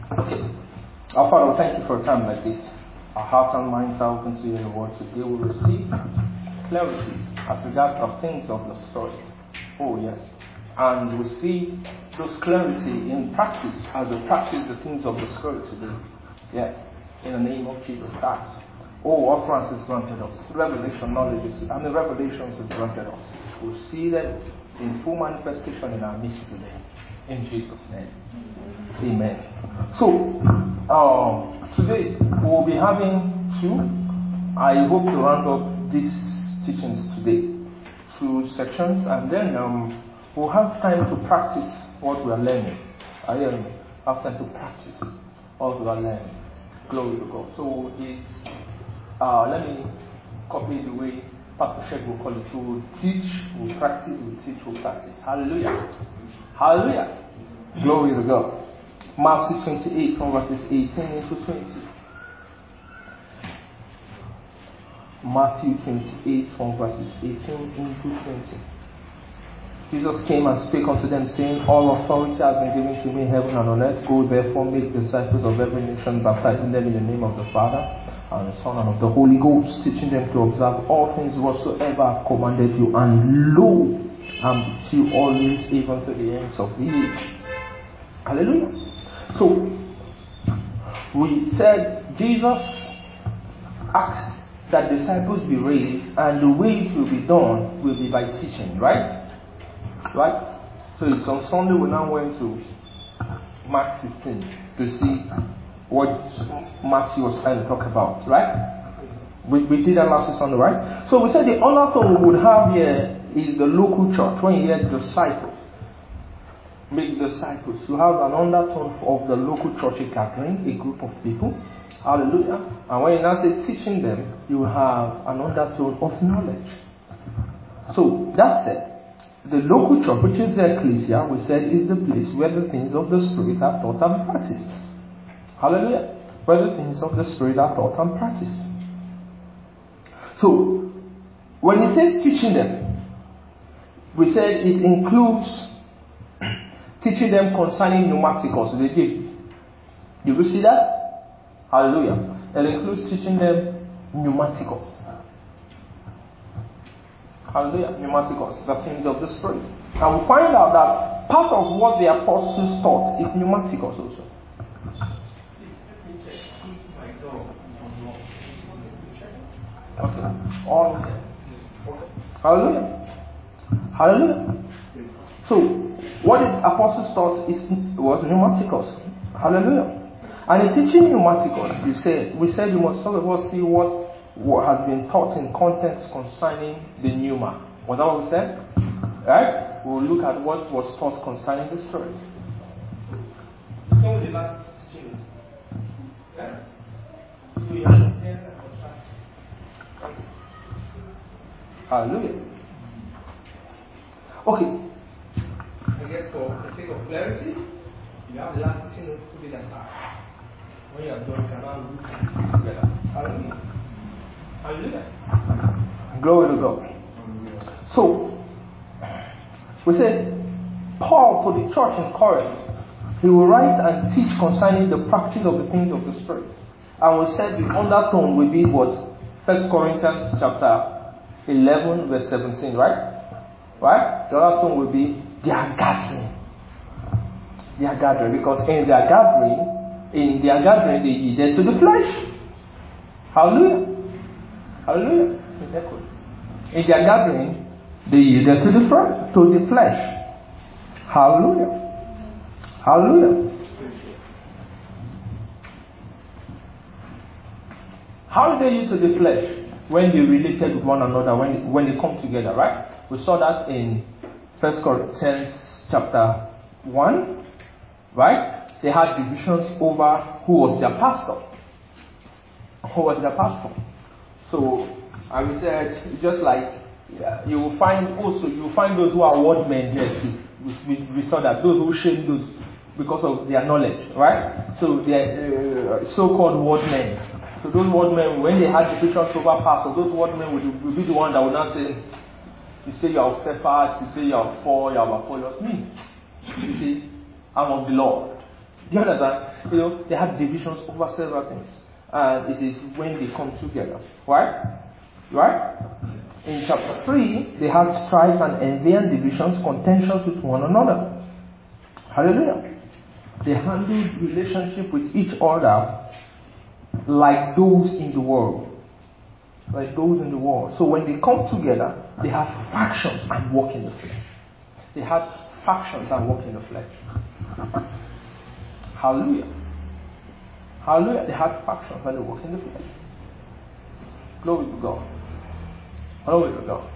Okay. Our Father, thank you for a time like this. Our hearts and minds are open to your word. Today we receive clarity as regards of things of the Spirit. Oh, yes. And we see those clarity in practice as we practice the things of the Spirit today. Yes. In the name of Jesus Christ. Oh, utterance is granted us. Revelations is granted us. We'll see them in full manifestation in our midst today. In Jesus' name. Amen. So, today we will be having I hope to round up these teachings today, 2 sections, and then we'll have time to practice what we are learning. I have time to practice what we are learning. Glory to God. So let me copy the way Pastor Sheikh will call it. We'll teach, we'll practice, we'll teach, we'll practice. Hallelujah. Hallelujah. Glory to God. Matthew 28 from verses 18 into 20. Matthew 28 from verses 18 into 20. Jesus came and spake unto them, saying, All authority has been given to me in heaven and on earth. Go therefore, make disciples of every nation, baptizing them in the name of the Father and the Son and of the Holy Ghost, teaching them to observe all things whatsoever I have commanded you. And lo, I am with you always, even to the ends of the age. Hallelujah. So, we said Jesus asked that disciples be raised, and the way it will be done will be by teaching, right? Right? So it's on Sunday we now went to Mark 16 to see what Matthew was trying to talk about, right? We did that last Sunday, right? So we said the other thing we would have here is the local church. When you hear disciples, make disciples, you have an undertone of the local church gathering, a group of people. Hallelujah. And when you now say teaching them, you have an undertone of knowledge. So that's it. The local church, which is the ecclesia, we said is the place where the things of the Spirit are taught and practiced. Hallelujah. Where the things of the Spirit are taught and practiced. So, when he says teaching them, we said it includes teaching them concerning pneumaticals. They did. Did you see that? Hallelujah. It includes teaching them pneumaticals. Hallelujah. Pneumaticals, the things of the Spirit. And we find out that part of what the apostles taught is pneumaticals also. Okay. All of them. Hallelujah. Hallelujah. So, what the apostles taught was pneumaticals. Hallelujah. And in teaching pneumaticals, we said you must first of all see what has been taught in context concerning the pneuma. Was that what we said? Right? We'll look at what was taught concerning the Spirit. So the last teaching. Yeah? So you understand that. Hallelujah. Okay. I guess for the sake of clarity, you have the last teaching notes to be aside. When you are done, you can now look at it together. Hallelujah. Hallelujah. Glory to God. So, we said, Paul to the church in Corinth, he will write and teach concerning the practice of the things of the Spirit. And we said the undertone will be what? 1 Corinthians chapter 11 verse 17, right? Right? The other tone will be their gathering. Their gathering. Because in their gathering, they yielded to the flesh. Hallelujah. Hallelujah. In their gathering, they yielded to the flesh. Hallelujah. Hallelujah. How did they yield to the flesh? When they related with one another, when they come together, right? We saw that in 1 Corinthians chapter 1, right? They had divisions over who was their pastor. Who was their pastor? So, I would say, just like you will find those who are wordmen here too. We saw that those who shame those because of their knowledge, right? So they are so-called wordmen. So those wordmen, when they had divisions over pastors, those wordmen will be the one that will not say, you say you are Cephas, you say you are four, you are Apollos. Me, you see, I'm of the Lord. Do you understand? You know, they have divisions over several things. And it is when they come together. Right? Right? In chapter 3, they had strife and envy and divisions, contentions with one another. Hallelujah. They handled relationship with each other like those in the world. Like those in the world. So when they come together, they have factions and walk in the flesh. They have factions and walk in the flesh. Hallelujah. Hallelujah. They have factions and they walk in the flesh. Glory to God. Glory to God.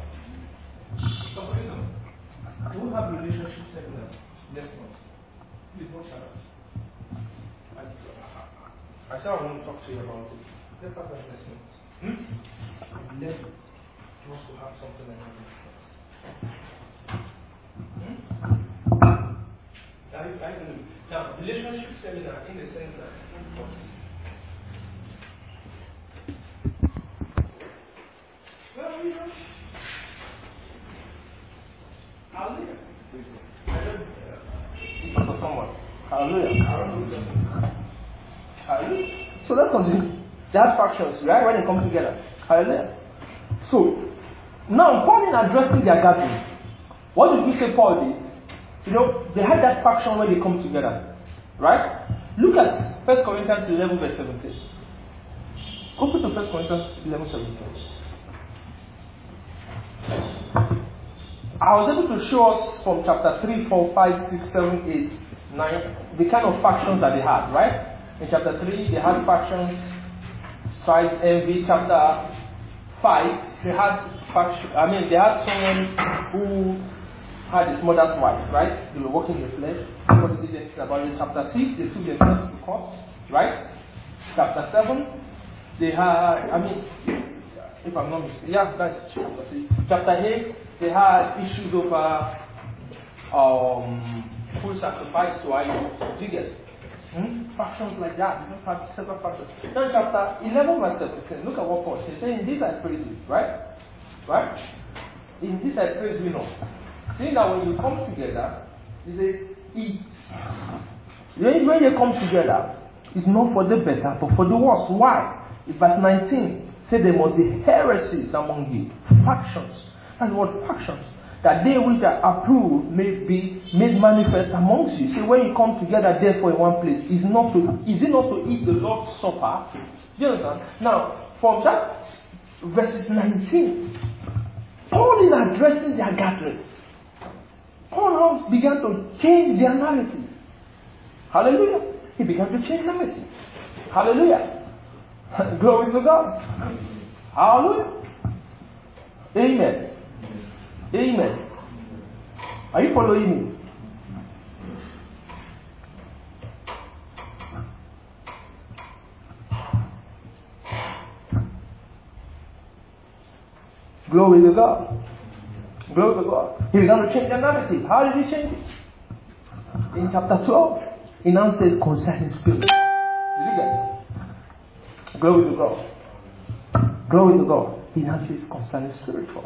Do we have relationships seminar next month? Please don't shut up. I said I want to talk to you about it. Let's have that next month. I'd love to also have something like that. Now, relationship seminar in the sense that hallelujah. It's for someone. Hallelujah. Hallelujah. So let's continue. That factions, right? When they come together. Hallelujah. So now Paul is addressing their gathering. What did we say Paul did? You know, they had that faction when they come together. Right? Look at 1 Corinthians 11 verse 17. Open to 1 Corinthians 11 17. I was able to show us from chapter 3, 4, 5, 6, 7, 8, 9, the kind of factions that they had, right? In chapter 3, they had factions, strife, envy. Chapter 5, they had they had someone who had his mother's wife, right? They were working in the flesh. What did they say about it? Chapter 6, they took themselves to court, right? Chapter 7, they had, if I'm not mistaken, yeah, that's chapter 6. Chapter 8, they had issues over full sacrifice to idols. Do you get it? Factions like that. We just have several factions. Now in chapter 11 verse 17, look at what Paul says. In this I praise you, right? Right? In this I praise you not. See that when you come together, he says, when you come together, it's not for the better, but for the worse. Why? In verse 19, say there must be heresies among you, factions. And what factions? That they which are approved may be made manifest amongst you. So when you come together therefore in one place, is it not to eat the Lord's Supper? Do you understand? Now, from that verses 19, Paul is addressing their gathering. Paul now began to change their narrative. Hallelujah. He began to change narrative. Hallelujah. Glory to God. Hallelujah. Amen. Amen. Are you following me? Glory to God. Glory to God. He began to change the narrative. How did he change it? In chapter 12, he now says concerning spirit. Did you get it? Glory to God. Glory to God. He now says concerning spiritual.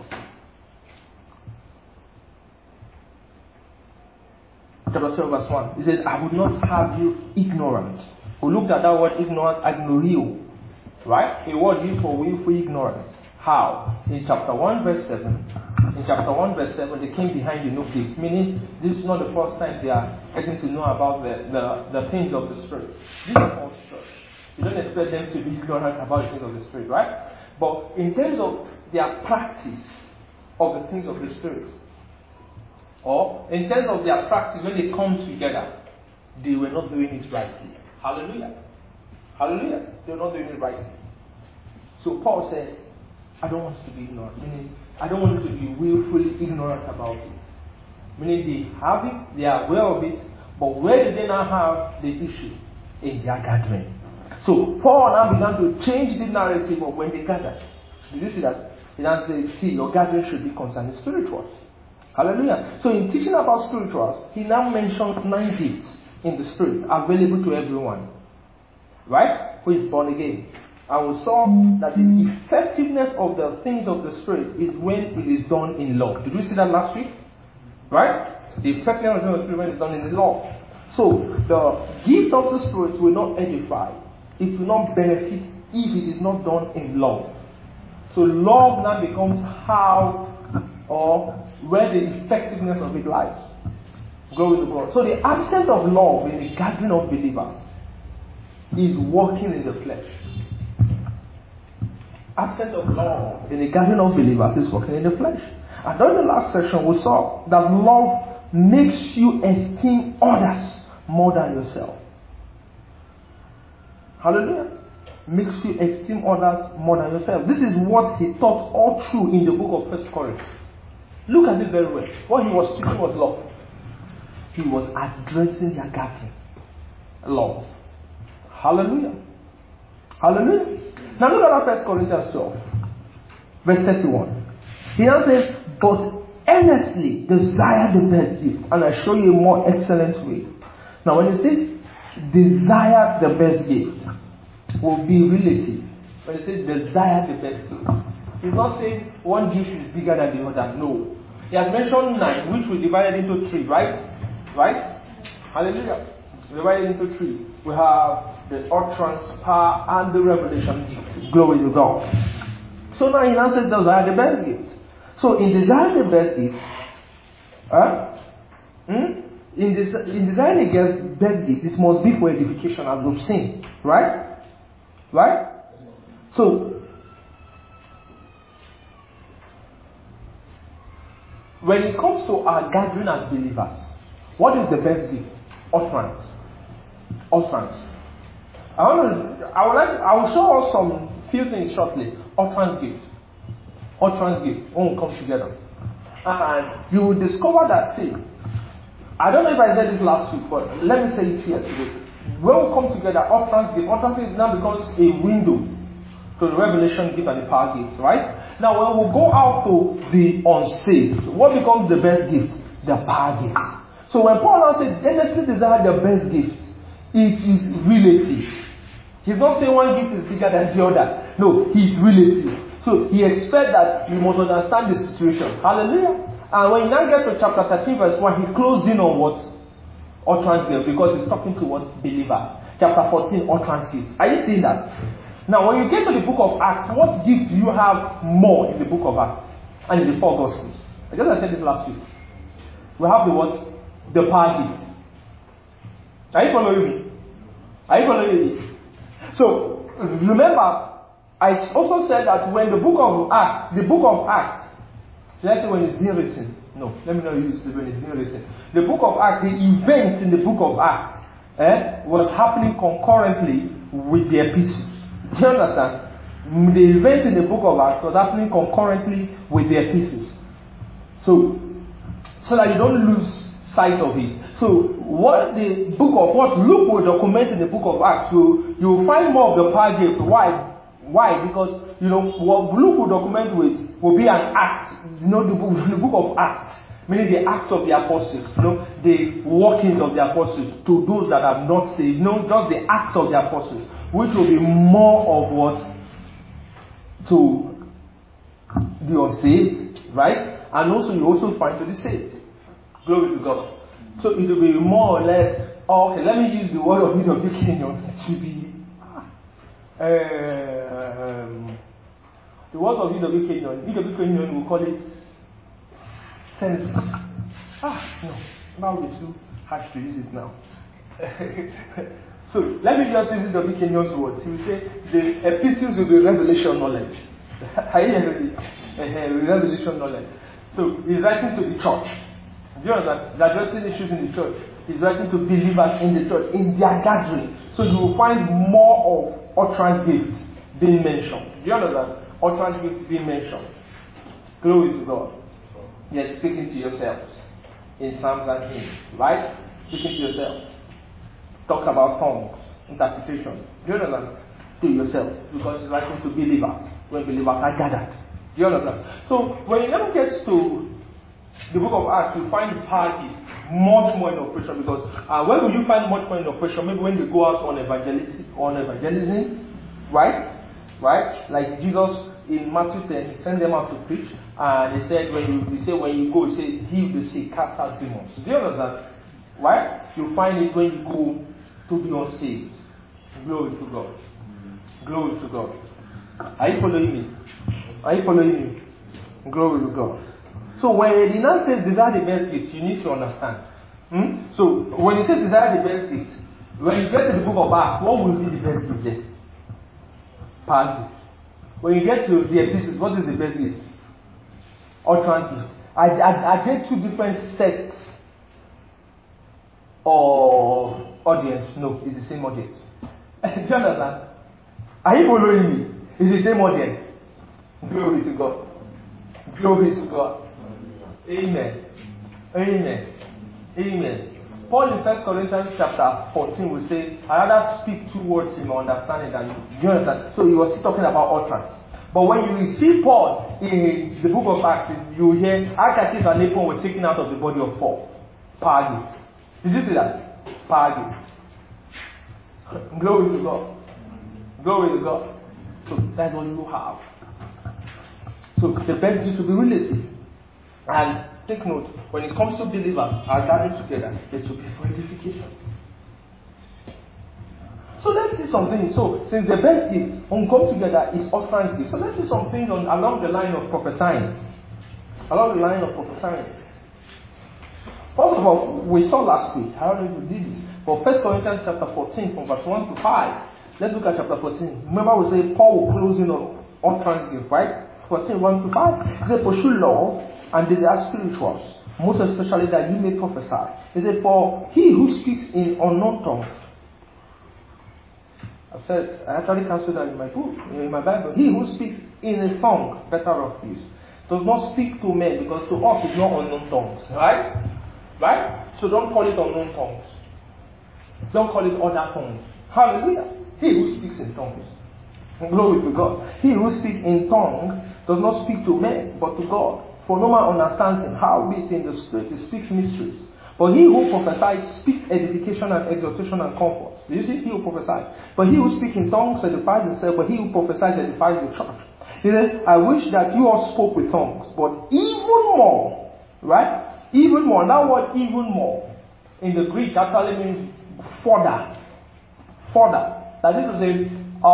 Chapter 12 verse 1. He says, I would not have you ignorant. We looked at that word ignorant, agnorio. Right? A word used for willful ignorance. How? In chapter 1 verse 7. In chapter 1 verse 7, they came behind the no gate. Meaning, this is not the first time they are getting to know about the things of the Spirit. This is all church. You don't expect them to be ignorant about the things of the Spirit, right? But in terms of their practice of the things of the Spirit, or in terms of their practice, when they come together, they were not doing it rightly. Hallelujah. Hallelujah. They were not doing it rightly. So Paul said, I don't want you to be ignorant. Meaning, I don't want you to be willfully ignorant about it. Meaning, they have it, they are aware of it, but where do they now have the issue? In their gathering. So Paul now began to change the narrative of when they gathered. Did you see that? He now says, see, your gathering should be concerning spirituals. Hallelujah. So in teaching about spirituals, he now mentions 9 gifts in the Spirit available to everyone. Right? Who is born again. And we saw that the effectiveness of the things of the Spirit is when it is done in love. Did we see that last week? Right? The effectiveness of the Spirit when it is done in love. So the gift of the Spirit will not edify. It will not benefit if it is not done in love. So love now becomes how or where the effectiveness of it lies. Glory to God. So the absence of love in the gathering of believers is working in the flesh. Absence of love in the gathering of believers is working in the flesh. And during the last session, we saw that love makes you esteem others more than yourself. Hallelujah. Makes you esteem others more than yourself. This is what he taught all through in the book of 1 Corinthians. Look at it very well. What he was teaching was love. He was addressing their gathering. Love. Hallelujah. Hallelujah. Now look at that 1 Corinthians 12. Verse 31. He now says, but earnestly desire the best gift. And I show you a more excellent way. Now when it says desire the best gift, will be relative. When it says desire the best gift, he's not saying one gift is bigger than the other. No. He has mentioned 9, which we divided into 3, right? Right? Hallelujah. Divided into 3. We have the utterance, power, and the revelation gift. Glory to God. So now he now says desire the best gift. So in desiring the best gift, in desiring the best gift, this must be for edification, as we've seen. Right? Right? So when it comes to our gathering as believers, what is the best gift? Utterance. Utterance. I will show us some few things shortly. Utterance gift. Utterance gift. When we come together. And you will discover that, see, I don't know if I said this last week, but let me say it here today. When we come together, utterance gift now becomes a window to the revelation gift and the power gift, right? Now when we go out to the unsaved, what becomes the best gift? The power gift. So when Paul now says, earnestly desire the best gift, it is relative. He's not saying one gift is bigger than the other. No, he's relative. So he expects that you must understand the situation. Hallelujah. And when you now get to chapter 13 verse 1, he closed in on what? Utterance gift, because he's talking to what? Believers. Chapter 14, utterance gift. Are you seeing that? Now when you get to the book of Acts, what gift do you have more in the book of Acts? And in the 4 Gospels? I guess I said this last week. We have the what? The power gift. Are you following me? Are you following me? So, remember, I also said that when the book of Acts, let's say when it's being written. No, let me not use it when it's being written. The book of Acts, the events in the book of Acts was happening concurrently with the epistles. Do you understand? The events in the book of Acts was happening concurrently with the epistles. So that you don't lose sight of it. So what Luke will document in the book of Acts, so you will find more of the power gift. Why? Because what Luke will document will be an act. The book of Acts, meaning the acts of the apostles. The workings of the apostles to those that have not saved. Just the acts of the apostles, which will be more of what to the unsaved, right? And also you also find to the saved. Glory to God. So it will be more or less, okay, let me use the word of E.W. Kenyon to be, the words of E.W. Kenyon. E.W. Kenyon will call it senses. No, now it's too harsh to use it now. So let me just use E.W. Kenyon's words. He will say, the epistles will be revelation knowledge. Are you hearing it? Revelation knowledge. So he's writing to the church. Do you understand? They're addressing issues in the church. He's writing to believers in the church, in their gathering. So you will find more of utterance gifts being mentioned. Do you understand? Utterance gifts being mentioned. Glory to God. Yes, speaking to yourselves in Psalms and hymns, right? Speaking to yourself. Talk about tongues, interpretation. Do you understand? To yourself, because he's writing to believers when believers are gathered. Do you understand? So when you now get to the book of Acts, you find the power gift much more in operation, because when will you find much more in operation? Maybe when you go out on evangelism, right? Like Jesus in Matthew 10, he sent them out to preach, and he said when you go, say heal the sick, cast out demons. Do you understand? Right? You find it when you go to the unsaved. Glory to God. Glory to God. Are you following me? Are you following me? Glory to God. So when the now says desire the best gift, you need to understand. So when it says desire the best gift, when you get to the book of Acts, what will be the best gift there? Power gift. When you get to the epistles, what is the best gift? Utterance gifts. Are there two different sects or audience? No, it's the same audience. Do you understand? Are you following me? It's the same audience. Glory to God. Glory to God. Amen. Amen. Amen. Paul in 1 Corinthians chapter 14 will say, I rather speak two words in my understanding than you understand. So he was talking about utterance. But when you see Paul in the book of Acts, you hear Archelaus and Nepon were taken out of the body of Paul. Power gifts. Did you see that? Power gifts. Glory to God. Glory to God. So that's what you have. So the best is to be relative. And take note, when it comes to believers are gathered together, it will be for edification. So let's see something. So since the best gift on come together is utterance gift, so let's see some things along the line of prophesying. Along the line of prophesying. First of all, we saw last week, I already did it. But 1 Corinthians chapter 14 from verse 1 to 5. Let's look at chapter 14. Remember we say Paul will close in on utterance gift, right? 14, 1 to 5. He said, pursue love and desire spirituals, most especially that you may prophesy. He said, for he who speaks in unknown tongues. I actually cancelled that in my book, in my Bible. He who speaks in a tongue, better of use, does not speak to men, because to us it's not unknown tongues. Right? Right? So don't call it unknown tongues. Don't call it other tongues. Hallelujah. He who speaks in tongues. Glory to God. He who speaks in tongues does not speak to men, but to God. For no man understands him. Howbeit in the spirit he speaks mysteries. But he who prophesies speaks edification and exhortation and comfort. Do you see? He who prophesies. But he who speaks in tongues edifies himself, but he who prophesies edifies the church. He says, I wish that you all spoke with tongues, but even more, right? Even more. That word even more in the Greek actually means further. Further. That is to say,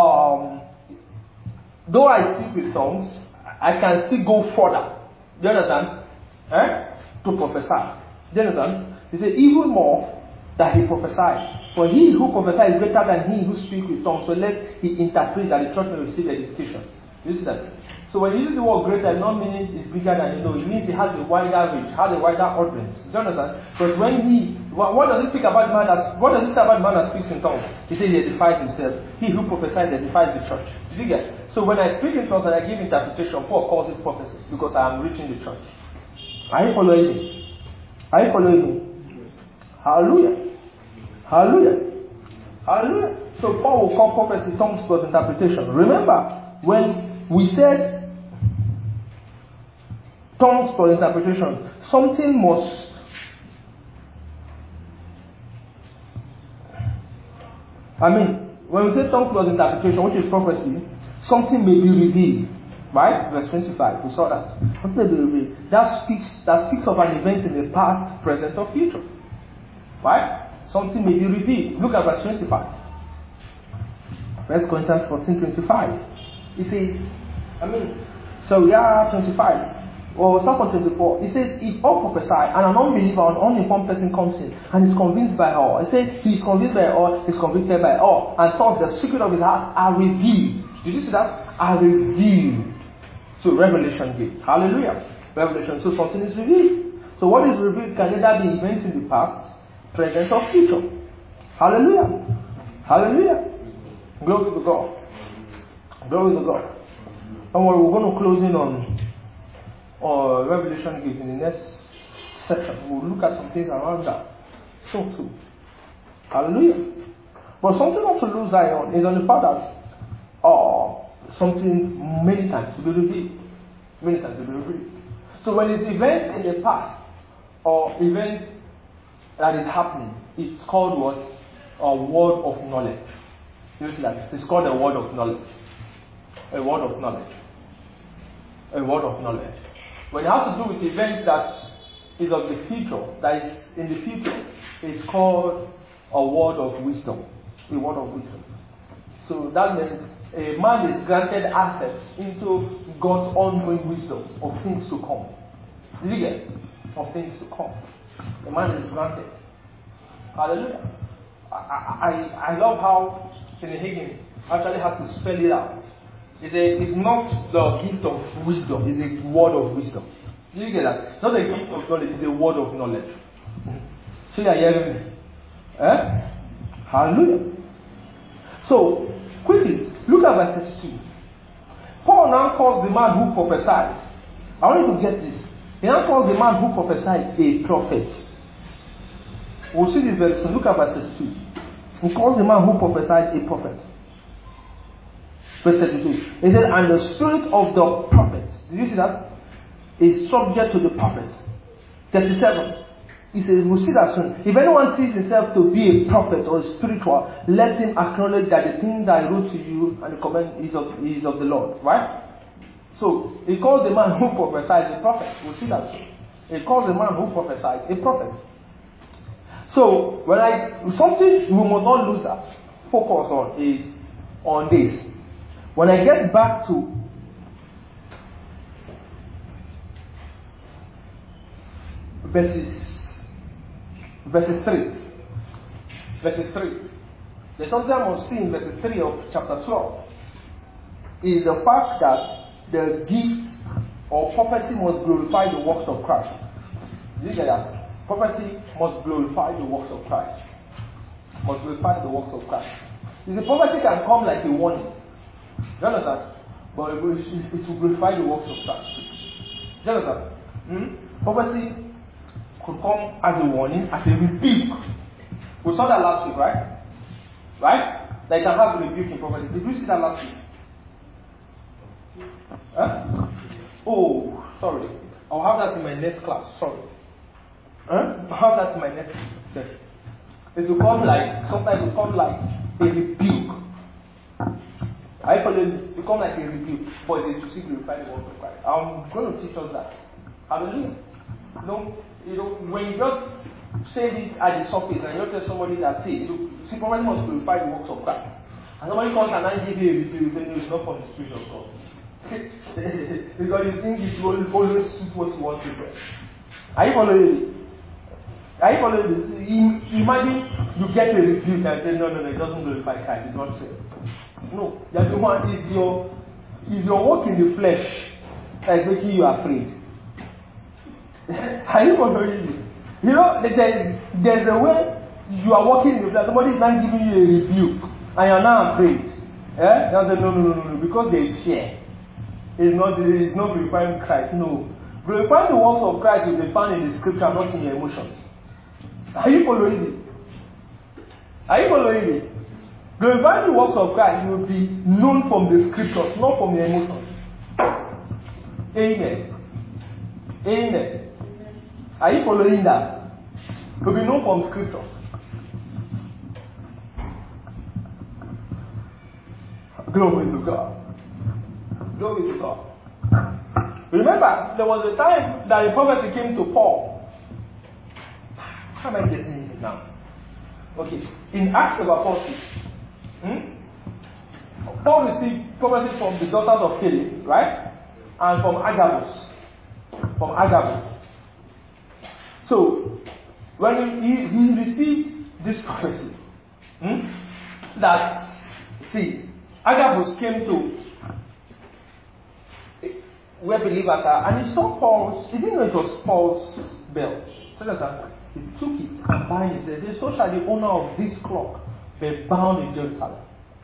though I speak with tongues, I can still go further. Do you understand? To prophesy. Do you understand? He said, even more that he prophesies. For he who prophesies is greater than he who speaks with tongues. So let he interpret that the church may receive edification. You see that? So when you use the word greater, it not meaning it's bigger than you know. It means it has a wider reach, has a wider audience. Do you understand? Because when what does it speak about the man what does it say about the man that speaks in tongues? He says he edifies himself. He who prophesies edifies the church. Did you get? So when I speak in tongues and I give interpretation, Paul calls it prophecy because I am reaching the church. Are you following me? Are you following me? Hallelujah. Hallelujah. Hallelujah. So Paul will call prophecy tongues plus interpretation. Remember, when we said tongues plus interpretation, something must when we say tongues plus interpretation, which is prophecy, something may be revealed. Right? Verse 25, we saw that. Something may be revealed. That speaks of an event in the past, present, or future. Right? Something may be revealed. Look at verse 25. 1 Corinthians 14:25. It says, 25. Or start from 24. It says, if all prophesy and an unbeliever or an uninformed person comes in and is convinced by all, it says he is convinced by all, is convicted by all, and thus the secret of his heart are revealed. Did you see that? Are revealed. So revelation gift. Hallelujah. Revelation. So something is revealed. So what is revealed can either be events in the past, present, or future. Hallelujah. Hallelujah. Glory to God. Glory to God. And we're going to close in on revelation gift in the next section. We'll look at some things around that. So too. Hallelujah. But something not to lose eye on is on the fact that something many times will be revealed. Many times will be revealed. So when it's events in the past or events that is happening, it's called what? A word of knowledge. You see that? It's called a word of knowledge. A word of knowledge. A word of knowledge. When it has to do with events that is of the future, that is in the future, is called a word of wisdom. A word of wisdom. So that means a man is granted access into God's ongoing wisdom of things to come. Did you get it? Of things to come. A man is granted. Hallelujah. I love how Finney Hagin actually had to spell it out. It's not the gift of wisdom, it's a word of wisdom. Did you get that? Not a gift of knowledge, it's a word of knowledge. So you are hearing me? Hallelujah. So, quickly, look at verse 2. Paul now calls the man who prophesies. I want you to get this. He now calls the man who prophesies a prophet. We'll see this very soon. Look at verse 2. He calls the man who prophesies a prophet. Verse 32. He said, and the spirit of the prophet, did you see that? Is subject to the prophet. 37. He says, we'll see that soon. If anyone sees himself to be a prophet or a spiritual, let him acknowledge that the things I wrote to you and the comment is of the Lord. Right? So, he calls the man who prophesies a prophet. We'll see that soon. He calls the man who prophesies a prophet. So, something we must not lose focus on is on this. When I get back to verses 3. There's something I must see in verses 3 of chapter 12. Is the fact that the gift or prophecy must glorify the works of Christ. Did you get that? Prophecy must glorify the works of Christ. Must glorify the works of Christ. The prophecy can come like a warning. You understand? But it will glorify the works of Christ. You understand? Prophecy could come as a warning, as a rebuke. We saw that last week, right? Right? That you can have a rebuke in prophecy. Did you see that last week? Oh, sorry. I'll have that in my next class. Sorry. I'll have that in my next session. It will come like, sometimes it will come like a rebuke. I follow you. It will come like a rebuke, but it will still glorify the word of Christ. I'm going to teach us that. Hallelujah. When you just say it at the surface and you tell somebody that, see, prophecy must glorify the works of Christ. And somebody comes and I give you a rebuke, you say, no, it's not from the Spirit of God. Because you think it will always suit what you want to do. Are you following me? Are you following this? Imagine you get a rebuke and say, no, it doesn't glorify Christ, it's not true. No, the other one is your work in the flesh that is making you afraid. Are you following me? You know, there's a way you are working in the flesh, somebody is not giving you a rebuke and you're now afraid. They'll say, no, because there is fear. It's not glorifying Christ. No. Glorifying the works of Christ will be found in the scripture, not in your emotions. Are you following me? Are you following me? Glorifying the works of Christ will be known from the scriptures, not from your emotions. Amen. Amen. Are you following that? It will be known from scriptures. Glory to God. Glory to God. Remember, there was a time that a prophecy came to Paul. How am I getting it now? Okay. In Acts chapter 46, Paul received prophecy from the daughters of Philip, right? And from Agabus. So, when he received this prophecy, that, see, Agabus came to where believers are, and he saw Paul's, he didn't know it was Paul's belt. So he took it and bound it. He said, so shall the owner of this clock be bound in Jerusalem.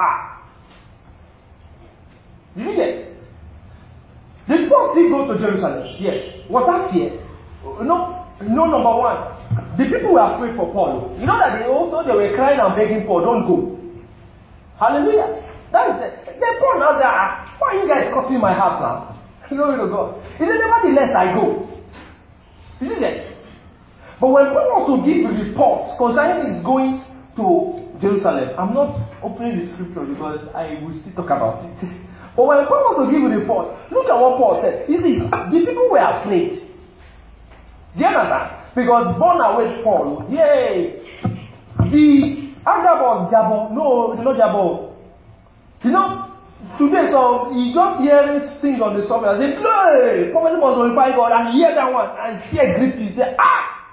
Did you get it? Did Paul still go to Jerusalem? Yes. Was that fear? No, number one. The people were afraid for Paul. You know that they were crying and begging Paul, don't go. Hallelujah. That is it. Then Paul now said, why are you guys cutting my heart now? Glory to God. He said, nevertheless I go. You see that? But when Paul wants to give reports concerning his going to Jerusalem, I'm not opening the scripture because I will still talk about it. But when Paul wants to give a report, look at what Paul said. You see, the people were afraid. Do you understand? Because born away Paul, yay! The Agabus Jabo, no, it's not Jabo. You know, today, so he just hearing sing on the surface and say, hey, prophecy must glorify God, and hear that one, and fear grip you, say, ah!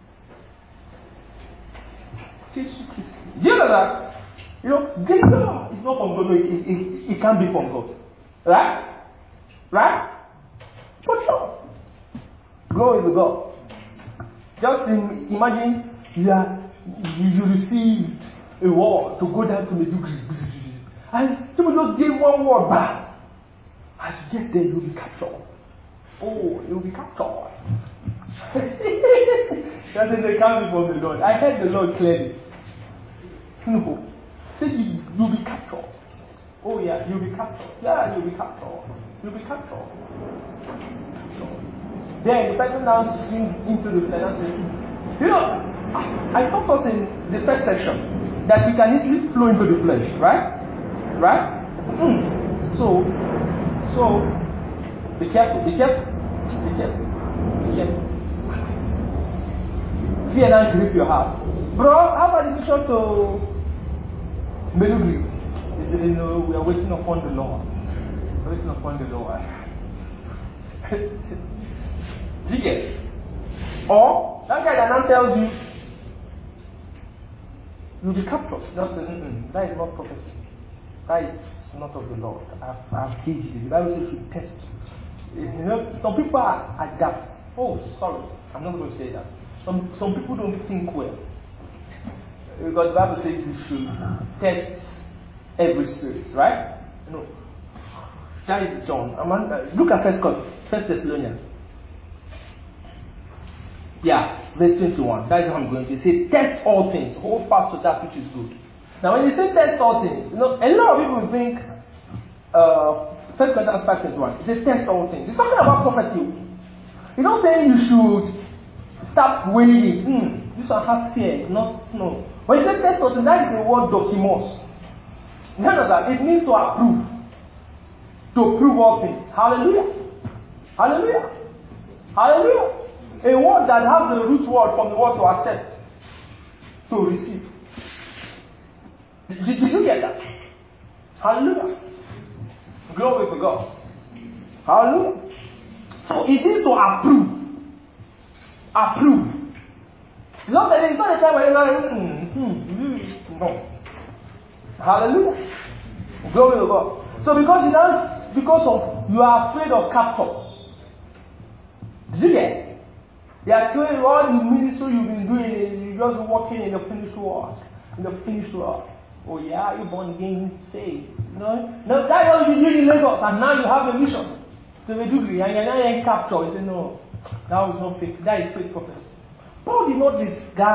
Jesus Christ. Do you know that? You know, this God is not from God, no, it can't be from God. Right? Right? But no. Glory to God. Just imagine you received a word to go down to Medjugorje. And someone just gave one word back. As you get there, you'll be captured. Oh, you'll be captured. That is a coming from the Lord. I heard the Lord clearly. No. Say you'll be captured. Oh yeah, you'll be captured. Yeah, you'll be captured. You'll be captured. Then the person now swings into the flesh and says, you know, I taught us in the first section that you can easily flow into the flesh, right? Right? So, be careful, be careful, be careful, be careful. Fear not grip your heart. Bro, how about the mission to Medjugorje? They didn't know we are waiting upon the Lord. We're waiting upon the Lord. Do you get it? Or that guy that now tells you you'll be captured. Just that is not prophecy. That is not of the Lord. I've teach you. The Bible says you test. You know, some people are adapt. Oh, sorry, I'm not going to say that. Some people don't think well. Because the Bible says you should test every spirit, right? No. That is John. Look at First Thessalonians. Yeah, verse 21. That is how I'm going to say, test all things, hold fast to that which is good. Now, when you say test all things, you know, a lot of people think 1 Corinthians 5:21. It says test all things. It's talking about prophecy. You don't say you should start weighing it. This one has fear. No. When you say test all things, that is the word dokimos. None of that. It means to approve. To prove all things. Hallelujah. Hallelujah. Hallelujah. A word that has the root word from the word to accept, to receive. Did you get that? Hallelujah. Glory to God. Hallelujah. So it is to approve. Approve. It's not a time when you're like, no. Hallelujah. Glory to God. So because you are afraid of capture. Did you get it? They are doing all the ministry you've been doing, you're just walking in the finished work. In the finished work. Oh yeah, you're born again, saved. No, that's what you did in Lagos, and now you have a mission to Medjugorje, and you're now in capture. You say, no, that was not fake. That is fake prophecy. Paul did not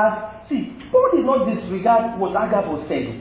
disregard what Agabus said.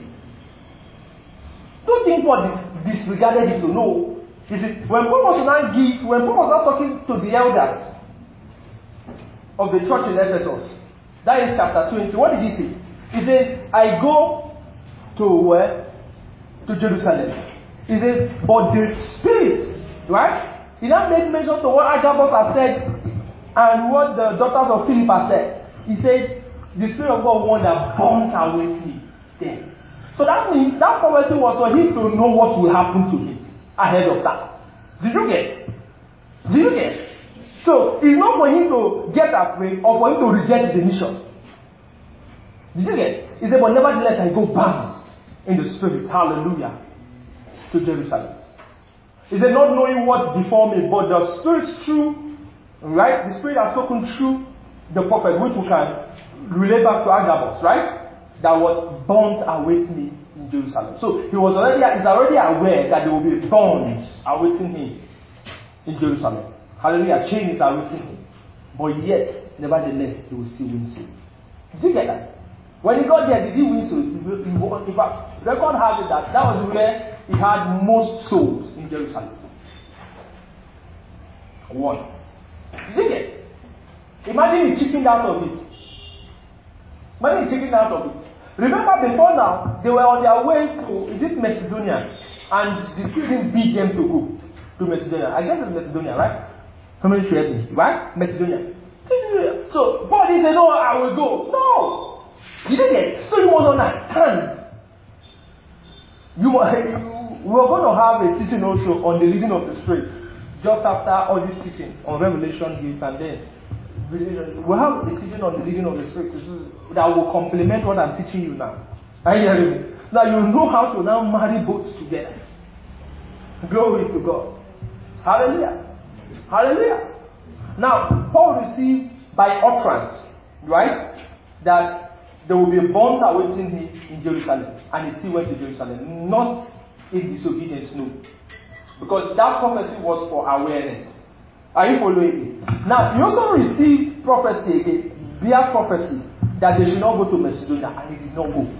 Don't think Paul disregarded it to know. You see, when Paul was not talking to the elders of the church in Ephesus, that is chapter 20. What did he say? He says, I go to where? To Jerusalem. He says, but the Spirit, right? He now made mention to what Agabus has said and what the daughters of Philip have said. He said, the Spirit of God one that burns away me there. So that means that prophecy was for him to know what will happen to him ahead of that. Did you get? So it's not for him to get afraid or for him to reject the mission. Did you get? He said, but nevertheless I go back in the Spirit, hallelujah, to Jerusalem. He said, not knowing what before me, but the Spirit's true, right? The Spirit has spoken through the prophet, which we can relate back to Agabus, right? That what bonds await me in Jerusalem. So he's already aware that there will be bonds awaiting him in Jerusalem. Hallelujah, chains are awaiting him. But yet, nevertheless, he will still win souls. Did you get that? When he got there, did he win souls? In fact, record has it that was where he had most souls in Jerusalem. One. Did you get it? Imagine he chickened out of it. Remember before now, they were on their way to, Macedonia? And the Spirit didn't beat them to go to Macedonia. I guess it's Macedonia, right? Somebody should help me. Right? Macedonia. So Paul didn't say, no, I will go. No. You didn't get. So you must understand. We are going to have a teaching also on the leading of the Spirit. Just after all these teachings on Revelation gift, and then we'll have a teaching on the leading of the Spirit that will complement what I'm teaching you now. Are you hearing me? Now you know how to now marry both together. Glory to God. Hallelujah. Hallelujah. Now, Paul received by utterance, right, that there will be a bond awaiting him in Jerusalem. And he still went to Jerusalem. Not in disobedience, no. Because that prophecy was for awareness. Are you following me? Now, he also received prophecy again, bare prophecy, that they should not go to Macedonia, and he did not go.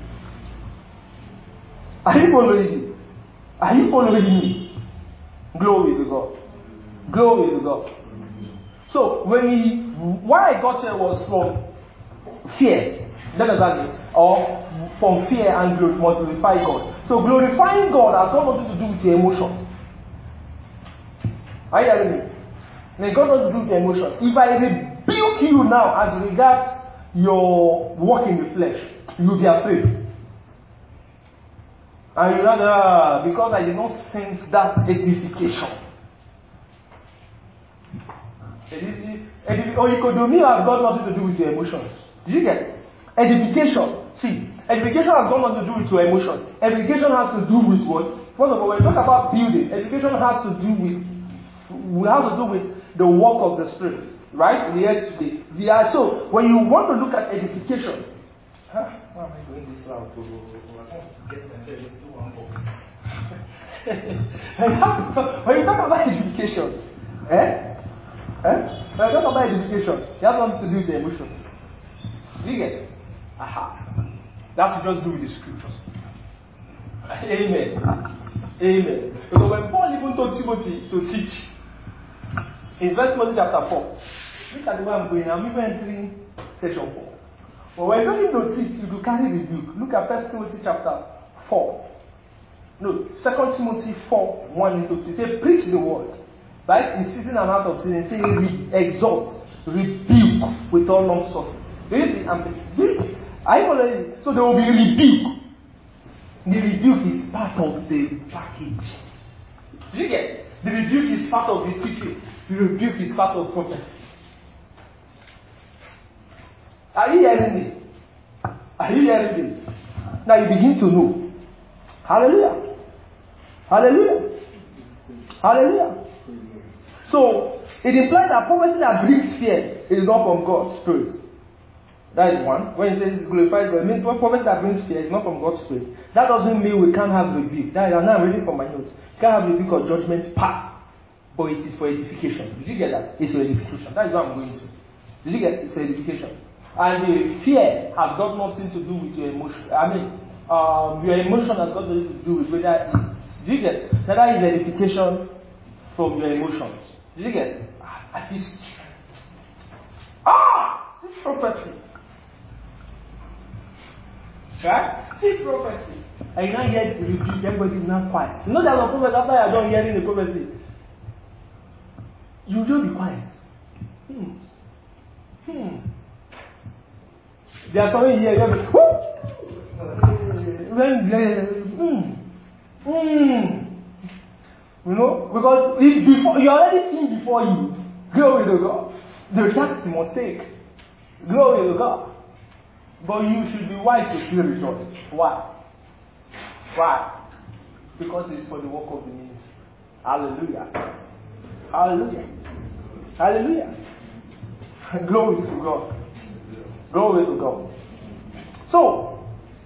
Are you following me? Are you following me? Glory to God. Glory to God. So, what I got here was from fear. That is that, or from fear and glorify God. So, glorifying God has got nothing to do with your emotion. Are you hearing me? It got nothing to do with your emotion. If I rebuke you now as regards your walk in the flesh, you'll be afraid. And you know, because I did not sense that edification. Oikodomia has got nothing to do with your emotions. Did you get it? Edification. See, edification has got nothing to do with your emotion. Edification has to do with what? First of all, when we talk about building, education has to do with the work of the Spirit. Right? We are today. So, when you want to look at edification, why am I going this route? When you talk about education, when you talk about education, it has nothing to do with the emotions. You get it? That's just do with the scriptures. Amen. Amen. Because when Paul even told Timothy to teach, in verse 1 chapter 4, look at the way I'm going. I'm even entering section 4. But when you're going to teach, you do carry rebuke. Look at 1 Timothy chapter 4. No, 2 Timothy 4, 1 and 2. He said, preach the word. Right? In season and out of season, saying, exhort, rebuke with all long suffering. Do you see? So there will be rebuke. The rebuke is part of the package. Do you get it? The rebuke is part of the teaching. The rebuke is part of prophecy. Are you hearing me? Are you hearing me? Now you begin to know. Hallelujah. Hallelujah. Hallelujah. So it implies that prophecy that brings fear is not from God's Spirit. That is one. When it says glorifies God, it means prophecy that brings fear is not from God's Spirit. That doesn't mean we can't have rebuke. That is, I'm now reading from my notes. You can't have rebuke or judgment pass, but it is for edification. Did you get that? It's for edification. That is what I'm going to. Did you get it? It's for edification. And the fear has got nothing to do with your emotion. Your emotion has got nothing to do with whether it's. Did you get it? Now that is edification from your emotions. Did you get it? At least. See prophecy. Right? See prophecy. And you now hear the rebuke, everybody is now quiet. You know that the prophet, after you are done hearing the prophecy, you will be quiet. There are some here, you know, because if before you already seen before you, glory to God. The tax mistake. Glory to God. But you should be wise to still rejoice. Why? Why? Because it's for the work of the ministry. Hallelujah. Hallelujah. Hallelujah. Glory to God. Glory to God. So,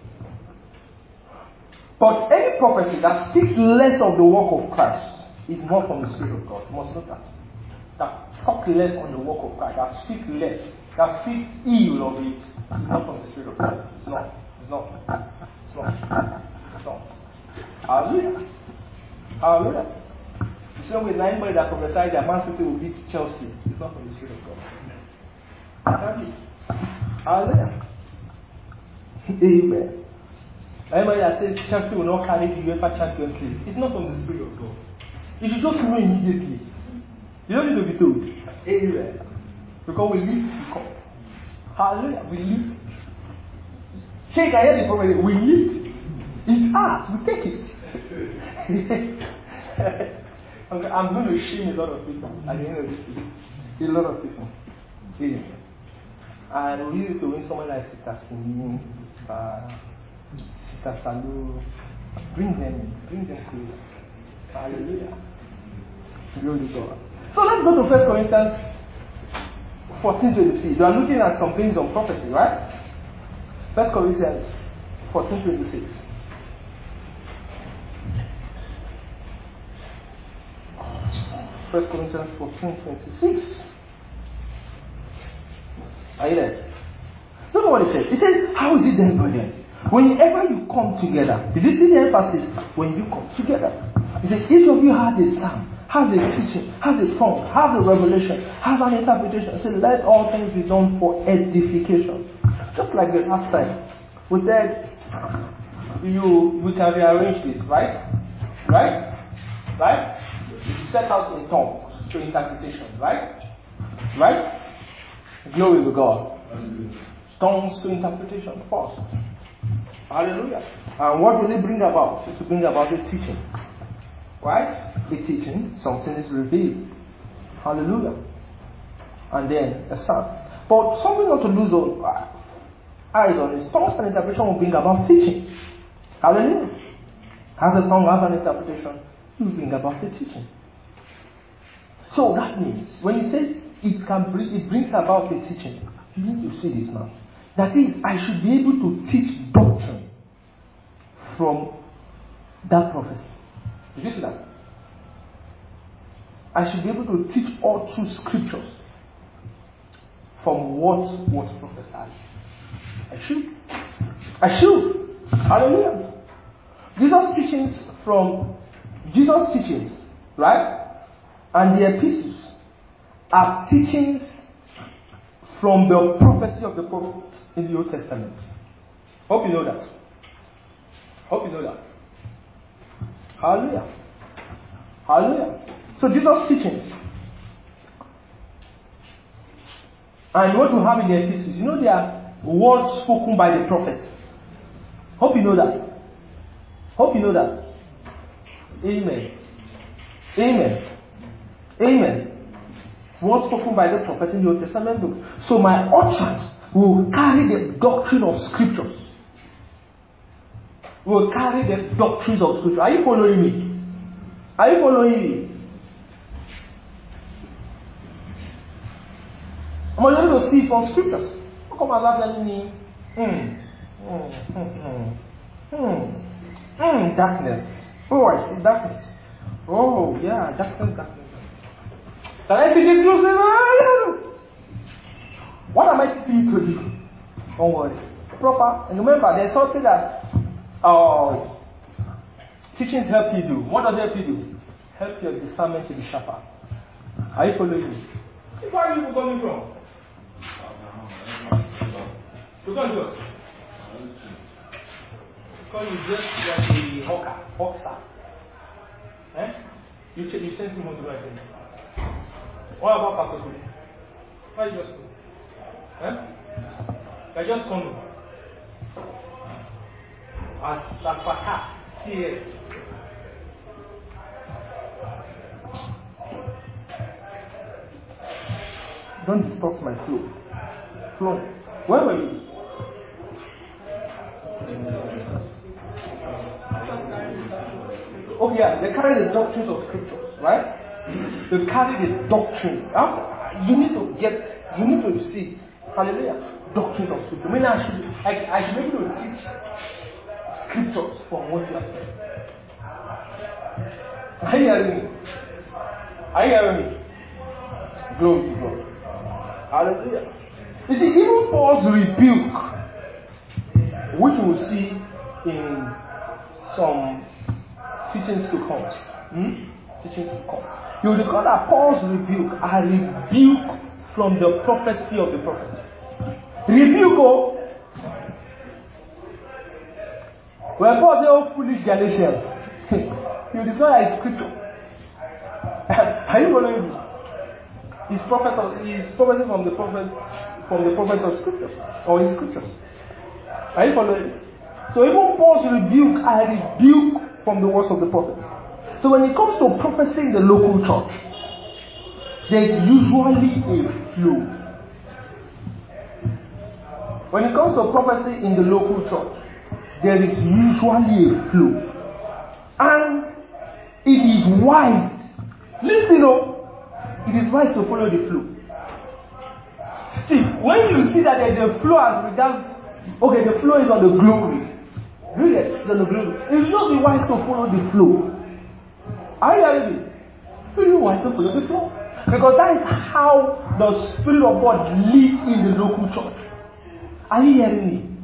but any prophecy that speaks less of the work of Christ is not from the Spirit of God. You must know that. That talk less on the work of Christ, that speak less, that speaks ill of it, is not from the Spirit of God. It's not. It's not. It's not. It's not. Hallelujah. Hallelujah. The same way anybody that prophesied that Man City will beat Chelsea, it's not from the Spirit of God. Hallelujah. Amen. Anybody that says Chelsea will not carry the UEFA Champions League, it's not from the Spirit of God. You should just know immediately. You don't need to be told. Amen. Because we lift the cup. Hallelujah. We lift. Shake, I hear the prophet. We lift. It's us. We take it. I'm going to shame a lot of people at the end of this week. A lot of people. Really. And we need to win someone like Sister Simi, Sister Salu. Bring them in. Bring them to. Hallelujah. Glory to God. So let's go to 1 Corinthians 14:26. You are looking at some things on prophecy, right? 1 Corinthians 14:26. First Corinthians 14:26. Are you there? Look at what it says. It says, how is it then, brethren? Whenever you come together, did you see the emphasis? When you come together. It says, each of you has a psalm, has a teaching, has a tongue, has a revelation, has an interpretation. It says, let all things be done for edification. Just like the last time. We said, we can rearrange this, right? Right? Right? You set out in tongues to interpretation, right? Right? Glory to God. Tongues to interpretation first. Hallelujah. And what will it bring about? It will bring about a teaching. Right? A teaching, something is revealed. Hallelujah. And then a sound. But something not to lose eyes on is tongues and interpretation will bring about teaching. Hallelujah. Has a tongue, has an interpretation, it will bring about a teaching. So that means when he says it brings about a teaching, you need to see this now. That is, I should be able to teach doctrine from that prophecy. Did you see that? I should be able to teach all true scriptures from what was prophesied. I should. Hallelujah. Jesus' teachings, right? And the epistles are teachings from the prophecy of the prophets in the Old Testament. Hope you know that. Hallelujah. Hallelujah. So Jesus' teachings. And what we have in the epistles, they are words spoken by the prophets. Hope you know that. Amen. Words spoken by the prophet in the Old Testament book. So my utterance will carry the doctrine of scriptures. Will carry the doctrines of scripture. Are you following me? I want you to see from scriptures. How come Allah telling me? Darkness. Oh, I see darkness. Oh, yeah, darkness. Can I teach it to you? What am I teaching you to do? Don't worry. Proper. And remember, there's something that teachings help you do. What does it help you do? Help your discernment to be sharper. Are you following me? Where are you coming from? You can't do it. Because you just like a hawker. You sent him on the right thing. What about Pastor Kuli? Why you just go? I just come. As Fatah, here. Don't disrupt my flow. Where were you? Oh yeah, they carry the doctrines of scriptures, right? They carry the doctrine. You need to see it. Hallelujah. Doctrines of scripture. I mean, I should be able to teach scriptures from what you have said. Are you hearing me? Glory to God. Hallelujah. You see, even Paul's rebuke, which we will see in some teachings to come. You will discover that Paul's rebuke are rebuke from the prophecy of the prophet. Rebuke, when Paul says, "Oh, foolish Galatians," you discover that it's scripture. Are you following me? Is prophecy from the prophet of scriptures or in scriptures. Are you following? So even Paul's rebuke, I rebuke from the words of the prophet. So when it comes to prophecy in the local church, there is usually a flow. When it comes to prophecy in the local church, there is usually a flow. And it is wise. Listen up. It is wise to follow the flow. See, when you see that there is a flow as regards, okay, the flow is on the glory. Really? It's on the glory. It's not be wise to follow the flow. Are you hearing me? It's really wise to follow the flow. Because that is how the Spirit of God lives in the local church. Are you hearing me?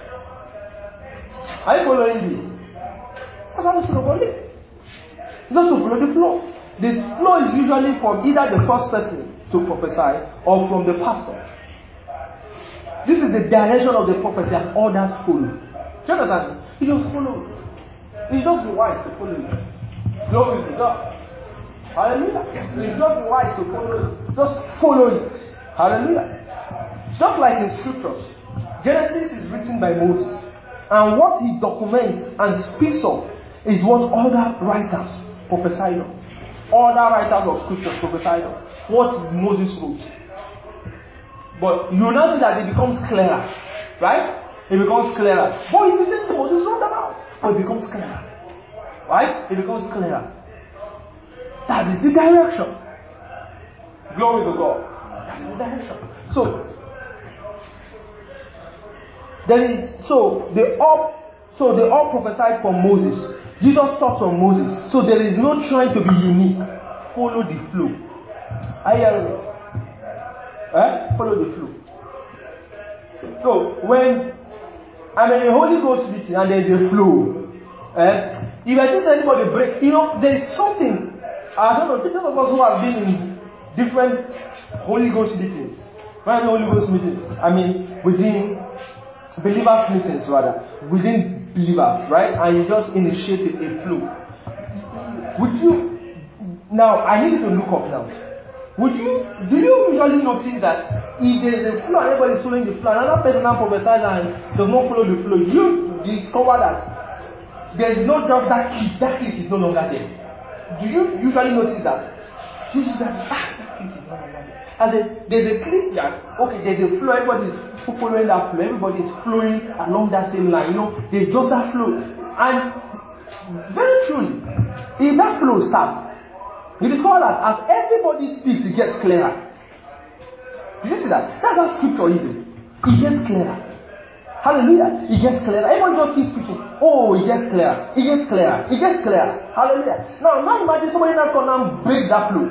Are you following me? That's how the Spirit of God lives. Just to follow the flow. The flow is usually from either the first person to prophesy or from the pastor. This is the direction of the prophecy and others follow. Do you understand? You just follow it. You just be wise to follow it. Glory to God. Hallelujah. You just be wise to follow it. Just follow it. Hallelujah. Just like in scriptures, Genesis is written by Moses. And what he documents and speaks of is what other writers prophesied of. Other writers of scriptures prophesied of. What Moses wrote. But you now see that it becomes clearer. Right? It becomes clearer. But it's the same thing Moses wrote about. But it becomes clearer. Right? It becomes clearer. That is the direction. Glory to God. That is the direction. So they all prophesied from Moses. Jesus taught from Moses. So there is no trying to be unique. Follow the flow. Are you hearing me? Follow the flow. So when I'm in a Holy Ghost meeting and there is a flow, if I just anybody break, there is something. I don't know, those of us who have been in different Holy Ghost meetings. When I mean Holy Ghost meetings, I mean within believers meetings rather, within believers, right? And you just initiate a flow. Would you, now I need you to look up now. Do you usually notice that if there is a flow and everybody is following the flow, another person now prophesies and does not follow the flow, you discover that there is not just that clip is no longer there. Do you usually notice that? You see that clip is no longer there. And there's a clip that, okay, there's a flow, everybody is following that flow, everybody is flowing along that same line, there's just that flow. And very truly, if that flow starts, you discover that as everybody speaks, it gets clearer. Did you see that? That's how scripture is. It gets clearer. Hallelujah. It gets clearer. Everyone just keeps speaking. Oh, it gets clearer. It gets clearer. It gets clearer. Hallelujah. Now imagine somebody now come and break that flow.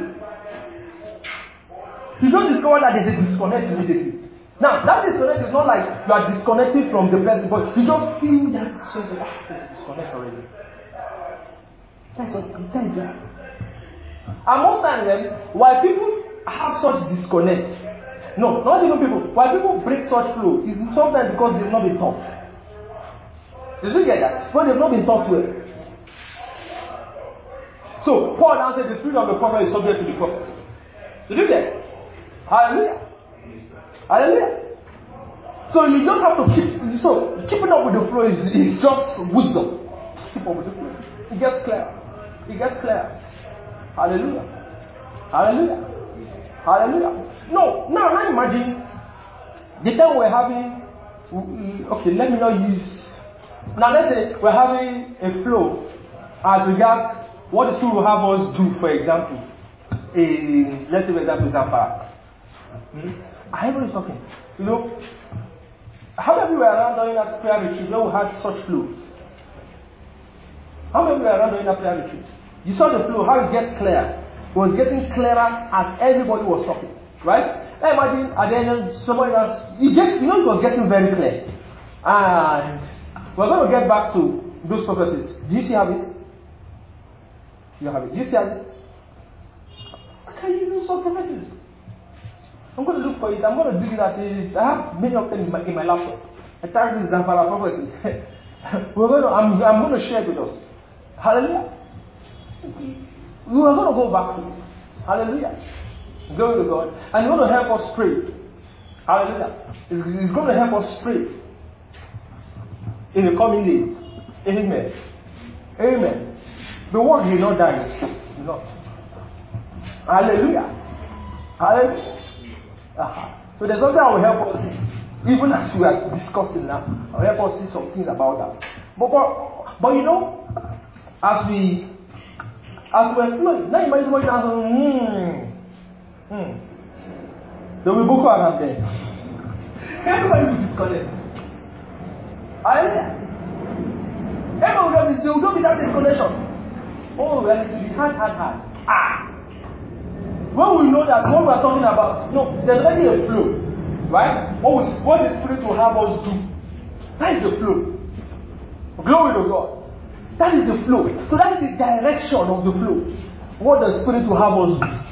You don't discover that there's a disconnect immediately. Now, that disconnect is not like you are disconnected from the person, but you just feel that there's a disconnect already. That's what I'm telling you. And most times, why people have such disconnect, no, not even people, why people break such flow is sometimes because they've not been taught. Did you get that? Well, they've not been taught well. So, Paul now said the spirit of the prophet is subject to the prophet. Did you get it? Hallelujah. Hallelujah. So, you just have to keeping up with the flow is just wisdom. Keep up with the flow. It gets clear. It gets clear. Hallelujah. Hallelujah. Hallelujah. No, now imagine the time we're having, okay, let me not use, now let's say we're having a flow as regards what the school will have us do, for example, let's say for example, Zamfara. Everyone is talking. How many people were around during that prayer retreat where we had such flows? How many people were around during that prayer retreat? You saw the flow, how it gets clear. It was getting clearer as everybody was talking. Right? Now imagine at the end somebody else, it was getting very clear. And we're going to get back to those prophecies. Do you see how it? You have it. Do you see how it? Can you do some prophecies? I'm going to look for it. I'm going to dig it at this. I have many of them in my laptop. I typed this Zamfara prophecy. I'm going to share it with us. Hallelujah. We are going to go back to it. Hallelujah. Glory to God. And He's going to help us pray. Hallelujah. He's going to help us pray in the coming days. Amen. Amen. The word will not die. No. Hallelujah. Hallelujah. So there's something that will help us, even as we are discussing now, will help us see some things about that. But you know, as we're flowing, now imagine what you're there will be Boko Haram there. Everybody will disconnect. Hallelujah. Everybody there will not be that disconnection. Oh, well, it will be hard. When we know that what we are talking about, there's already a flow, right? What the Spirit will have us do, that is the flow. Glory to God. That is the flow. So that is the direction of the flow. What the Spirit will have us do.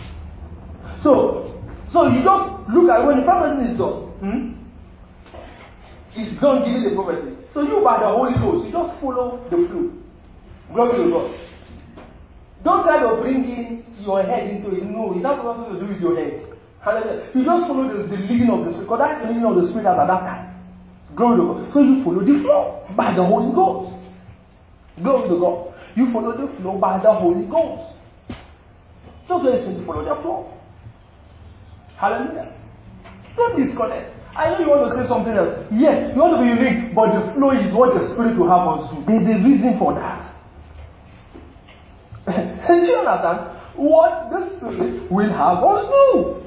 So you just look at when the prophecy is done. It's done giving the prophecy. So you by the Holy Ghost, you just follow the flow. Glory to God. Don't try to bring in your head into it. No, it has nothing to do with your head. Hallelujah. You just follow the leading of the Spirit. Because that's the leading of the Spirit at that time. Glory to God. So you follow the flow by the Holy Ghost. Glory to God. You follow the flow by the Holy Ghost. Just very simple, follow the flow. Hallelujah. Don't disconnect. I know you want to say something else. Yes, you want to be unique, but the flow is what the Spirit will have us do. There's a reason for that. Do you understand? What the Spirit will have us do.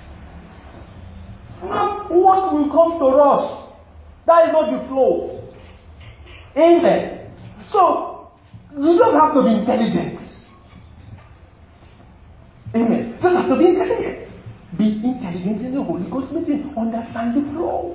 Not what will come to us. That is not the flow. Amen. So, you don't have to be intelligent. Amen. You just have to be intelligent. Be intelligent in the Holy Ghost meeting. Understand the flow.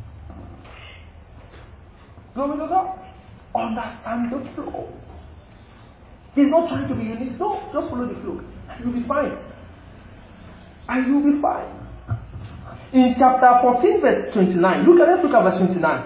Glory to God. Understand the flow. He's not trying to be unique. No, just follow the flow. And you'll be fine. And you'll be fine. In chapter 14, verse 29, let's look at verse 29.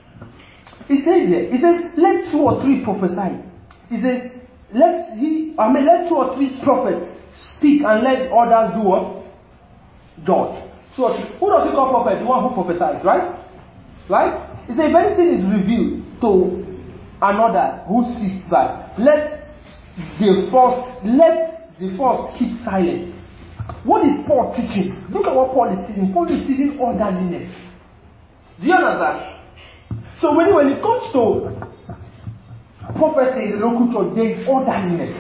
It says, let 2 or 3 prophesy. It says, let 2 or 3 prophets speak and let others do what? Judge. So, who does he call prophet? The one who prophesies, right? Right? It says, if anything is revealed to another who sits by, let the first keep silent. What is Paul teaching? Look at what Paul is teaching. Paul is teaching orderliness. Do you understand? So when it comes to prophecy in the local church, there is orderliness.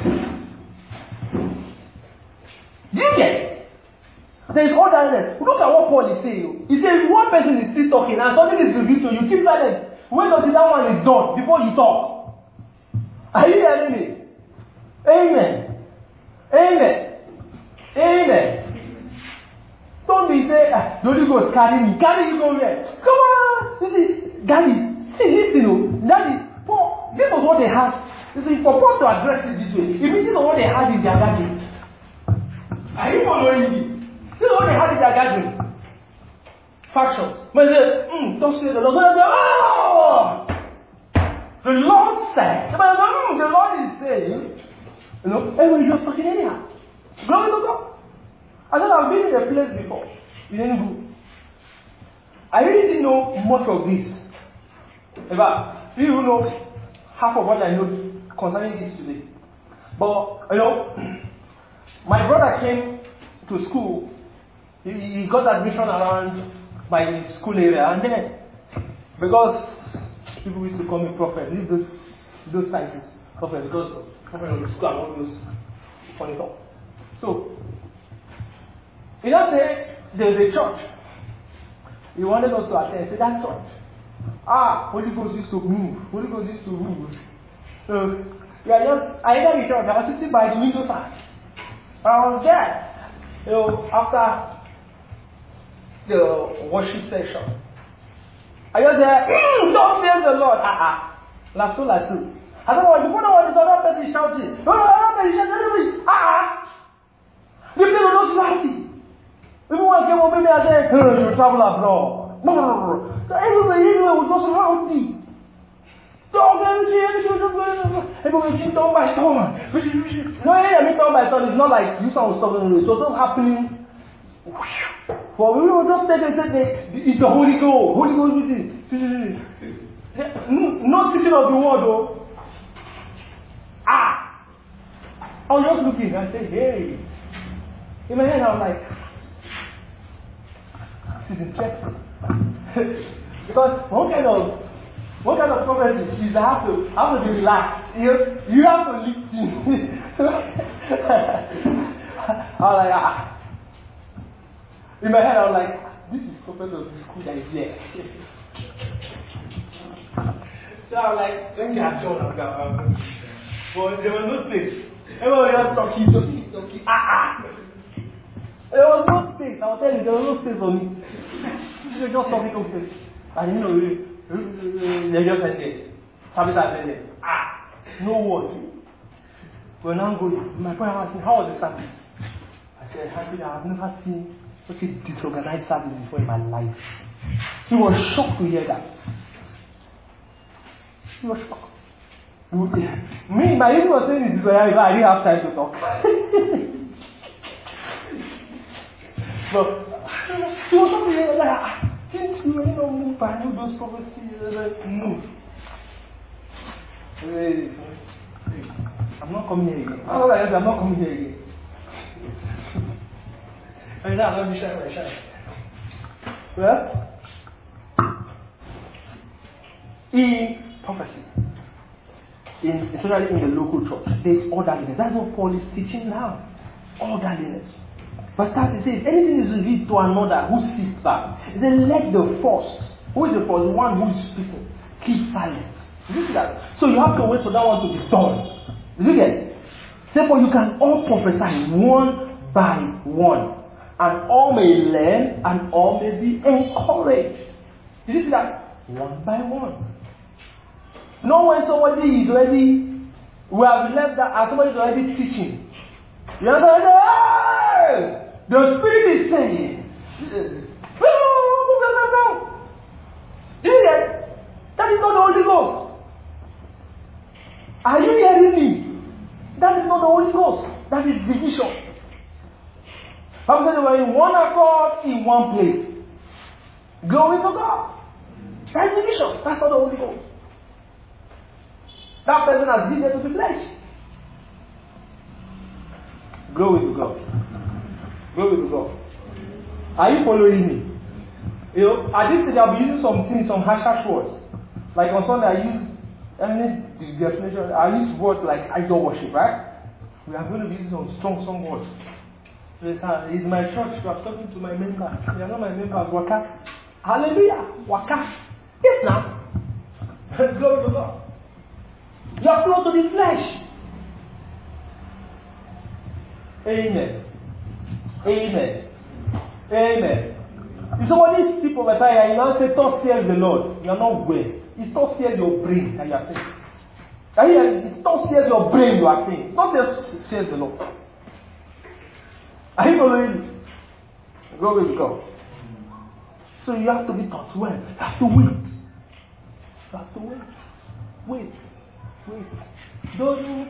Do you get? There is orderliness. Look at what Paul is saying. He says one person is still talking and something is revealed to you, keep silent. Wait until that one is done before you talk. Are you hearing me? Amen. Amen. Amen. Don't be saying, the Holy Ghost carry me. Carry you go there. Come on. You see, Daddy, listen, Daddy, Paul, this was what they had. You see, for Paul to address it this way, it means this is what they had in their gathering. Are you following me? This is what they had in their gathering. Factions. When they say, don't say the Lord. Oh! The Lord said. The Lord is saying, everybody just talking anyhow. Glory to God. I said, I've been in a place before. In Enugu. I really didn't know much of this. In fact, you know half of what I know concerning this today. But, my brother came to school. He got admission around my school area. And then, because people used to call me prophet, leave those titles. Prophet, because prophet of the school and all those funny talk. So, he just said, there's a church. He wanted us to attend. Say that church. Holy Ghost used to move. Holy Ghost used to move. So, I entered the church. I was sitting by the window side. I was there. After the worship session. I just said, don't say the Lord. Lasso. I said, before the one is another person shouting. The people were not shouting. People who came over there and said, you travel abroad. So everybody was just rowdy. Everybody was turn by turn. No, I mean turn by turn. It's not like you sound was talking. It was not happening For we will just tell them, it's the Holy Ghost. Holy Ghost with it. No teaching of the word, though. I was just looking and I said, hey. In my head, I was like, this is interesting. Because what kind of prophecy is I have to be relaxed. You have to listen. I was like, In my head, I was like, this is compared to the school that is here. So I was like, let me have John. But there was no space. Everyone was talking. There was no space. I was telling you, there was no space for me. You were just talking. And you know, they just ended. Service has ended. No word. We're now going. My friend asked me, how was the service? I said, happy. I've never seen such a disorganized service before in my life. He was shocked to hear that. He was shocked. Me, my even was saying this, I didn't have time to talk. But he was talking like, didn't you know move? I knew those prophecies. Move. I'm not coming here again. I'm not coming here again. And now let me shine my shine. Well, in prophecy, especially in the local church, there is orderliness. That's what Paul is teaching now. Orderliness. Verse 30 says, anything is revealed to another who sits back. He said, let the first, who is the first? The one who is speaking, keep silent. Did you see that? So you have to wait for that one to be done. Did you get it? Therefore, you can all prophesy one by one. And all may learn and all may be encouraged. Did you see that? One by one. Not when somebody is already, we have left that as somebody is already teaching. You understand? Hey! The Spirit is saying, no. Did you get? That is not the Holy Ghost. Are you hearing me? That is not the Holy Ghost. That is division. Bible said they were in one accord in one place. Glory to God. That is division. That's not the Holy Ghost. That person has been there to the flesh. Glory to God. Glory to God. Are you following me? You know, I did say I'll be using some harsher words. Like on Sunday, I use the definition. I use words like idol worship, right? We are going to be using some strong words. It's my church. You are talking to my members. You are not my members. Waka. Hallelujah. Waka. Yes, now. Glory to God. You are close to the flesh. Amen. Amen. Amen. If somebody speaks over time and you now say, "Thus says the Lord," you are not well. It's thus says your brain that you are saying. It's thus says your brain you are saying. It's not just says the Lord. Are you following me? Glory to God. So you have to be taught well. You have to wait. You have to wait. Wait. During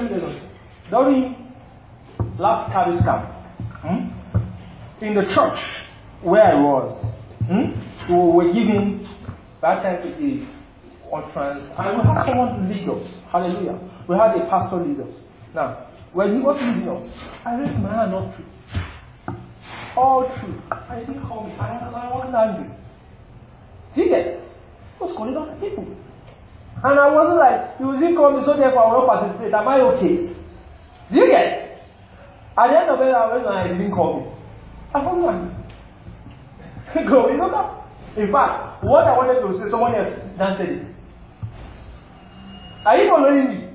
last Cabbage camp, in the church where I was, we were giving that time to the entrance, and we had someone lead us. Hallelujah. We had a pastor lead us. Now, when he was leading us, I raised my hand all through. All through. And he didn't call me. I wasn't angry. See it? He was calling out people. And I wasn't like, he didn't call me, so therefore I will not participate. Am I okay? Do you get it? At the end of it, I didn't call me. I wasn't angry. Go, you know that? In fact, what I wanted to say, someone else then said it. Are you following me?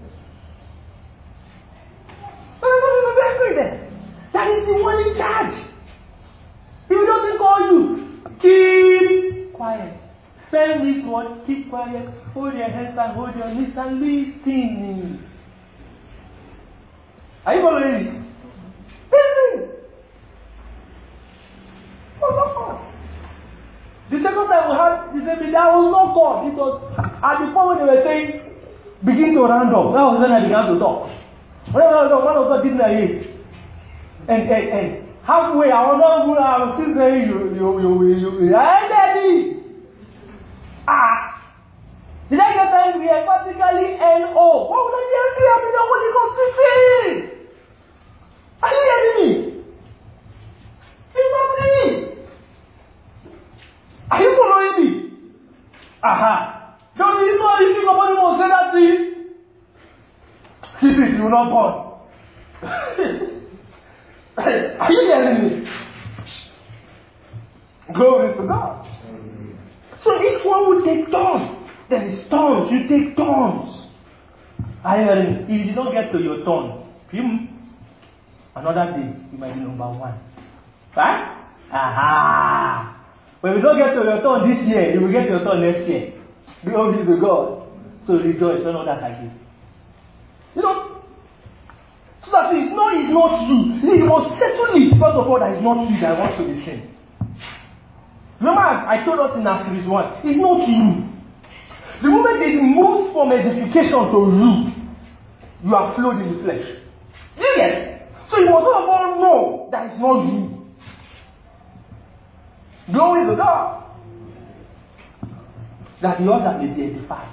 That is the one in charge. He doesn't call you. Keep quiet. Say this word, keep quiet. Hold your hands and hold your lips and listen. Are you following me? Listen. The second time we had the same thing, there was no God. It was at the point when they were saying, begin to round up. That was when I began to talk. When I was one of God didn't hear. And Halfway, I will still saying you. Daddy! Did I get time to be emphatically N-O? What would I be angry? I'm in the Holy Ghost speaking! Are you hearing me? It's not me! Are you following me? Don't you know if somebody will say that to you? Keep it, you will not burn. Are you hearing me? Glory to God. So each one will take turns. There is turns. You take turns. Are you hearing me? If you did not get to your turn, another day, you might be number one. Right? When you don't get to your turn this year, you will get your turn next year. Glory to God. So rejoice when others are here. You know, so that it's not true. You must settle it, first of all, that it's not true that I want to be seen. Remember, I told us in our series 1, it's not true. The moment it moves from edification to rule, you are flowed in the flesh. You get it? So you must first of all know that it's not you. Glory to God. That the other may be edified.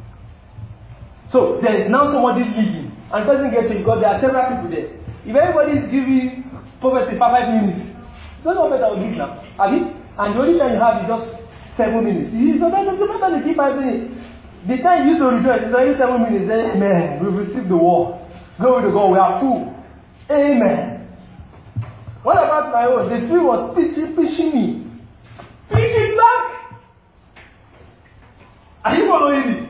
So there is now somebody leading, and doesn't get to it because there are several people there. If everybody is giving prophecy 5 minutes, don't know better will lead now. Have you? And the only time you have is just 7 minutes. Sometimes you give 5 minutes. The time you used to rejoice is only 7 minutes. Then, amen. We've received the word. Glory to God. We are full. Amen. What about my own? The spirit was pushing me. Preaching back. Are you following me?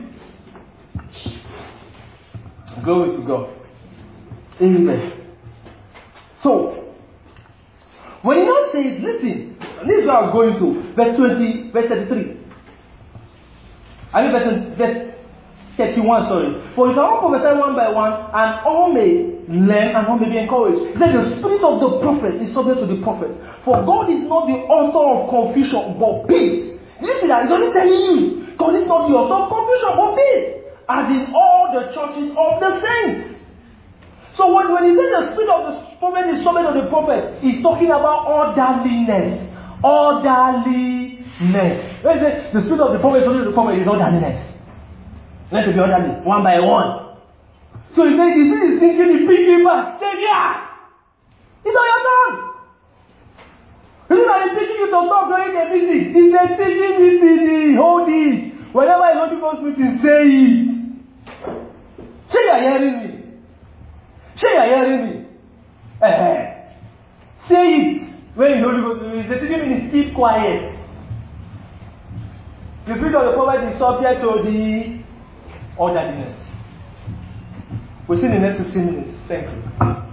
Glory to God. Amen. So, when he now says, listen, this is where I was going to. Verse 33. I mean verse 31, sorry. For you can all prophesy one by one, and all may learn, and all may be encouraged. Then the spirit of the prophet is subject to the prophet. For God is not the author of confusion, but peace. Did you see that? He's only telling you, God is not the author of confusion, but peace. As in all the churches of the saints. So when he says the spirit of the prophet is subject to the prophet, he's talking about orderliness. Orderliness. When he says the spirit of the prophet is subject to the prophet, is orderliness. Let it be orderly, one by one. So he says, the spirit is thinking, he's preaching back. Stay here. It's on your turn. It's not like he's teaching you to talk during the meeting. He's a teaching meeting. Hold it. Whenever I Holy Ghost meeting, say it. Say you're hearing me. Say you're hearing me. Say it. When you Holy Ghost, the teaching meeting, keep quiet. The spirit of the prophet is subject to the orderliness. We'll see in the next 15 minutes. Thank you.